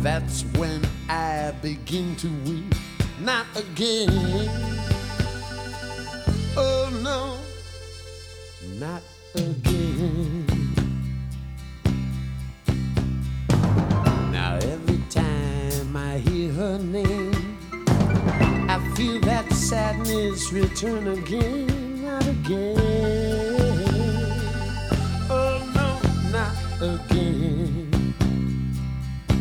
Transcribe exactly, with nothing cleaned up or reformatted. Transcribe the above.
That's when I begin to weep. Not again. Oh no, not again. Now every time I hear her name, I feel that sadness return again, not again.